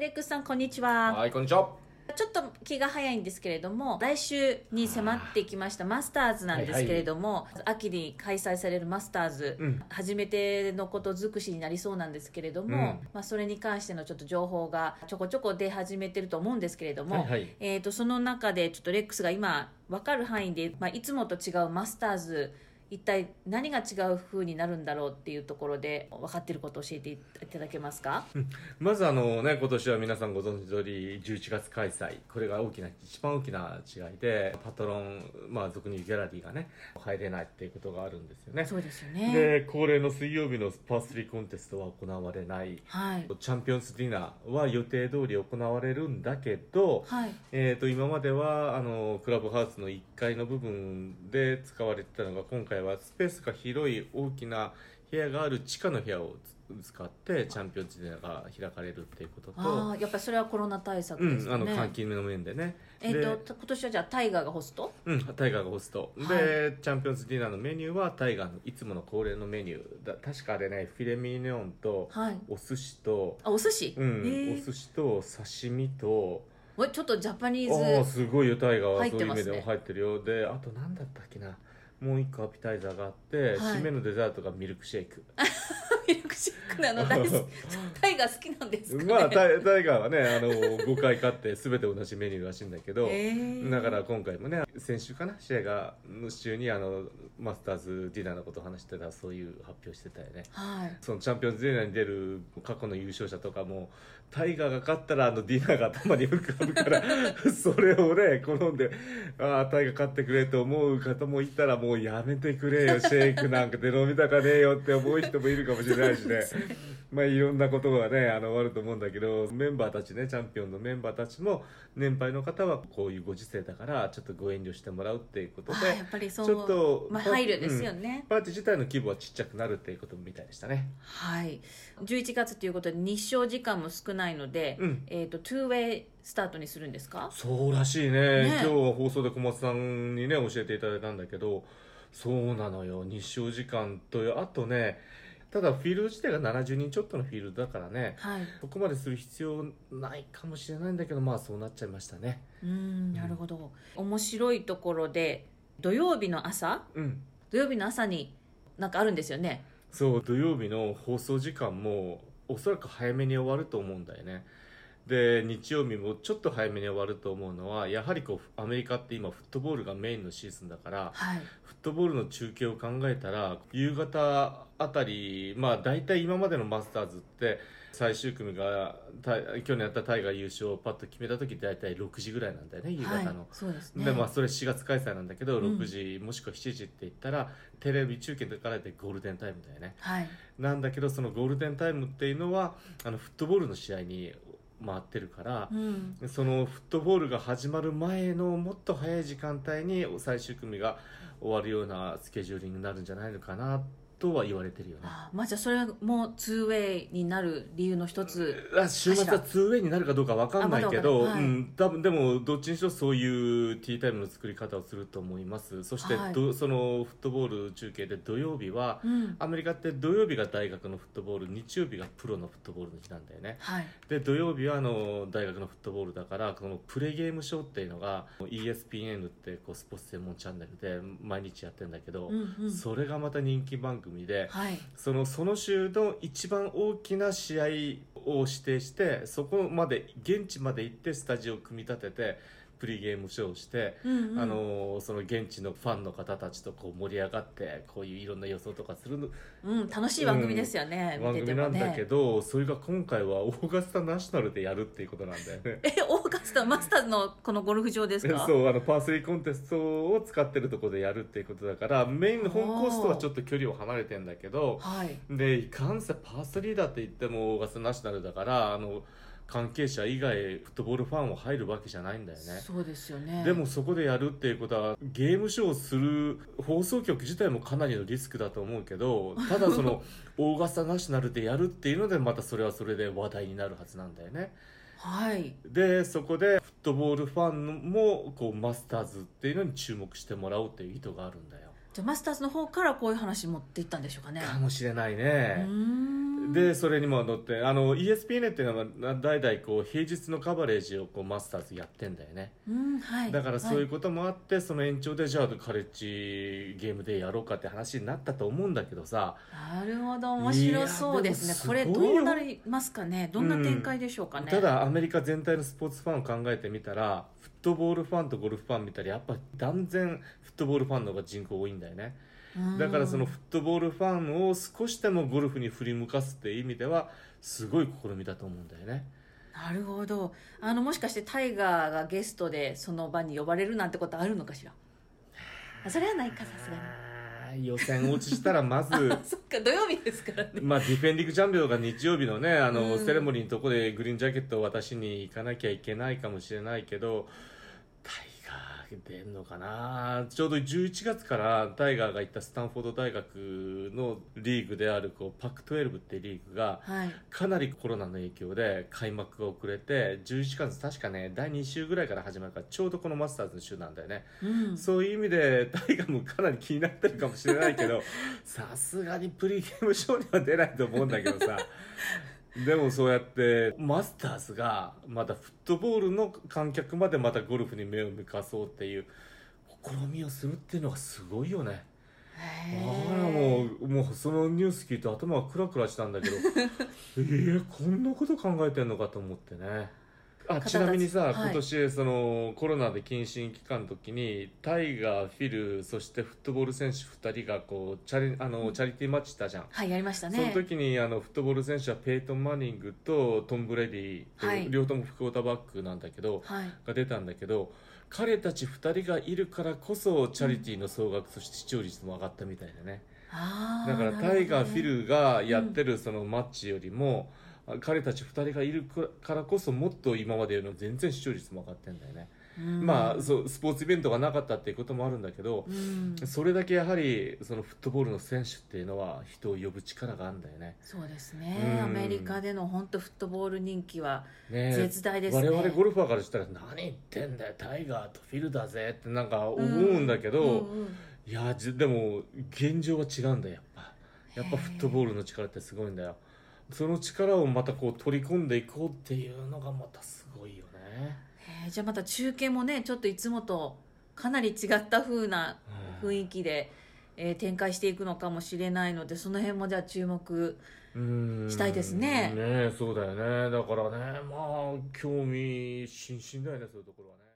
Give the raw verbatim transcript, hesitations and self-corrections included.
レックスさんこんにちは。 はい、こんにちは。 ちょっと気が早いんですけれども、来週に迫ってきましたマスターズなんですけれども、はいはい、秋に開催されるマスターズ、うん、初めてのこと尽くしになりそうなんですけれども、うん、まあ、それに関してのちょっと情報がちょこちょこ出始めてると思うんですけれども、はいはい、えーと、その中でちょっとレックスが今分かる範囲で、まあ、いつもと違うマスターズ一体何が違う風になるんだろうっていうところで分かっていることを教えていただけますか？ まずあのね、今年は皆さんご存知通りじゅういちがつ開催、これが大きな一番大きな違いで、パトロン、まあ俗に言うギャラリーがね入れないっていうことがあるんですよね。 そうですよね。 で、恒例の水曜日のパースリーコンテストは行われない、 はい、 チャンピオンズディナーは予定通り行われるんだけど、はい、えーと今まではあのクラブハウスのいっかいの部分で使われてたのが、今回はスペースが広い大きな部屋がある地下の部屋を使ってチャンピオンズディナーが開かれるっていうことと、 あ、やっぱりそれはコロナ対策ですかね。 うん、あの換気の面でね。 えー、と今年はじゃあタイガーがホスト？ うん、タイガーがホスト、はい、でチャンピオンズディナーのメニューはタイガーのいつもの恒例のメニューだ。確かあれね、フィレミニョンとお寿司と、 はい、あ、お寿司、 うん、お寿司と刺身と、 ちょっとジャパニーズ、 ああすごいよ、タイガーはそういう意味でもね、 入ってるよ。で、あと何だったっけな、もう一個アピタイザーがあって、はい、締めのデザートがミルクシェイクミルクシェイクなの大好きタイガー好きなんですかね。 まあタイ、タイガーはね、あのごかい勝って全て同じメニューらしいんだけど、 えー、 だから今回もね、先週かな、試合がの週にあのマスターズディナーのことを話してたら、そういう発表してたよね、はい、そのチャンピオンズディナーに出る過去の優勝者とかも、タイガーが勝ったらあのディナーが頭に浮かぶからそれをね好んで、ああタイガー勝ってくれと思う方もいたら、もうやめてくれよ、シェイクなんかで飲みたかねえよって思う人もいるかもしれないしねまあいろんなことがね、あのあると思うんだけど、メンバーたちね、チャンピオンのメンバーたちも、年配の方はこういうご時世だからちょっとご遠慮してもらうっていうことで、 やっぱりそう、 ちょっと、 まあ、配慮ですよね、 うん、パーティー自体の規模はちっちゃくなるっていうことみたいでしたね。 はい、じゅういちがつということで日照時間も少ないので、うん、えーと、トゥーウェイスタートにするんですか？ そうらしい ね, ね。今日は放送で小松さんにね教えていただいたんだけど、そうなのよ、日照時間と、あとね、ただフィールド自体がななじゅうにんちょっとのフィールドだからね、はい、そこまでする必要ないかもしれないんだけど、まあそうなっちゃいましたね。 うーん、なるほど。面白いところで、土曜日の朝、うん、土曜日の朝になんかあるんですよね。 そう、土曜日の放送時間もおそらく早めに終わると思うんだよね。で、日曜日もちょっと早めに終わると思うのは、やはりこうアメリカって今フットボールがメインのシーズンだから、はい、フットボールの中継を考えたら夕方あたり、まあ大体今までのマスターズって最終組が去年やったタイガー優勝をパッと決めた時大体ろくじぐらいなんだよね、夕方の、はい、 そうですね。 で、まあそれしがつ開催なんだけど、ろくじもしくはしちじって言ったらテレビ中継でからでゴールデンタイムだよね、はい、なんだけどそのゴールデンタイムっていうのはあのフットボールの試合に回ってるから、うん、そのフットボールが始まる前のもっと早い時間帯に最終組が終わるようなスケジューリングになるんじゃないのかなとは言われてるよね。 あ、まあ、じゃあそれもツーウェイになる理由の一つ。 週末はツーウェイになるかどうか分かんないけど、はい、うん、多分でもどっちにしろそういうティータイムの作り方をすると思います。そして、はい、そのフットボール中継で土曜日は、うん、アメリカって土曜日が大学のフットボール、日曜日がプロのフットボールの日なんだよね、はい、で土曜日はあの大学のフットボールだから、このプレゲームショーっていうのが イーエスピーエヌ ってこうスポーツ専門チャンネルで毎日やってるんだけど、うんうん、それがまた人気番組で、はい、そのその週の一番大きな試合を指定して、そこまで現地まで行ってスタジオを組み立ててプリゲームショーをして、うんうん、あのその現地のファンの方たちとこう盛り上がってこういういろんな予想とかするの、 うん、楽しい番組ですよね、 うん、 見ててもね。 番組なんだけど、それが今回はオーガスタナショナルでやるっていうことなんだよね。 え、オーガスタマスターズのこのゴルフ場ですか？ そう、あのパースリーコンテストを使ってるところでやるっていうことだから、メインの本コースとはちょっと距離を離れてんだけど、はい、でいかんせパースリーだって言ってもオーガスタナショナルだから、あの関係者以外フットボールファンは入るわけじゃないんだよね。 そうですよね。 でもそこでやるっていうことは、ゲームショーをする放送局自体もかなりのリスクだと思うけど、ただそのオーガスタナショナルでやるっていうのでまたそれはそれで話題になるはずなんだよね。はい、でそこでフットボールファンもこうマスターズっていうのに注目してもらおうっていう意図があるんだよ。 じゃあマスターズの方からこういう話持っていったんでしょうかね。 かもしれないね。うーんでそれにも乗ってあの イーエスピーエヌ っていうのは代々こう平日のカバレージをこうマスターズやってんだよね、 うんはい、 だからそういうこともあって、はい、その延長でじゃあカレッジゲームでやろうかって話になったと思うんだけどさ。 なるほど、面白そうですね。これどうなりますかね、どんな展開でしょうかね、 うん、ただアメリカ全体のスポーツファンを考えてみたらフットボールファンとゴルフファン見たらやっぱ断然フットボールファンの方が人口多いんだよね。だからそのフットボールファンを少しでもゴルフに振り向かすっていう意味ではすごい試みだと思うんだよね。 なるほど。あのもしかしてタイガーがゲストでその場に呼ばれるなんてことあるのかしら。それはないか、さすがに予選落ちしたらまずそっか、土曜日ですからね。 まあディフェンディングチャンピオンが日曜日のねあの、うん、セレモニーのとこでグリーンジャケットを渡しに行かなきゃいけないかもしれないけど、タイガー出んのかな。ちょうどじゅういちがつからタイガーが行ったスタンフォード大学のリーグであるこうパクじゅうにっていうリーグが、はい、かなりコロナの影響で開幕が遅れてじゅういちがつ確かねだいに週ぐらいから始まるからちょうどこのマスターズの週なんだよね、うん、そういう意味でタイガーもかなり気になってるかもしれないけどさすがにプリゲームショーには出ないと思うんだけどさでもそうやってマスターズがまたフットボールの観客までまたゴルフに目を向かそうっていう試みをするっていうのがすごいよね。あらもう、もうそのニュース聞いて頭がクラクラしたんだけどえー、こんなこと考えてんのかと思ってね。あちなみにさ、はい、今年そのコロナで謹慎期間の時にタイガー、フィルそしてフットボール選手ふたりがこうチャリ、あのチャリティーマッチしたじゃん。 はい、やりましたね。 その時にあのフットボール選手はペイトン・マニングとトム・ブレディ、はい、両方ともクォーターバックなんだけど、はい、が出たんだけど彼たちふたりがいるからこそチャリティーの総額、うん、そして視聴率も上がったみたいだね。あだからタイガー、ね、フィルがやってるそのマッチよりも、うん、彼たちふたりがいるからこそもっと今までよりも全然視聴率も上がってんだよね。まあ、そうスポーツイベントがなかったっていうこともあるんだけど、うん、それだけやはりそのフットボールの選手っていうのは人を呼ぶ力があるんだよね。 そうですね、うん、アメリカでの本当フットボール人気は絶大ですね。 我々ゴルファーからしたら何言ってんだよタイガーとフィルだぜってなんか思うんだけど、うんうんうん、いやでも現状は違うんだよ。やっぱやっぱフットボールの力ってすごいんだよ。その力をまたこう取り込んでいこうっていうのがまたすごいよね。 えー、じゃあまた中継もねちょっといつもとかなり違った風な雰囲気で、えー、展開していくのかもしれないのでその辺もじゃあ注目したいですね。 ね、そうだよね。だからねまあ興味津々だよねそういうところはね。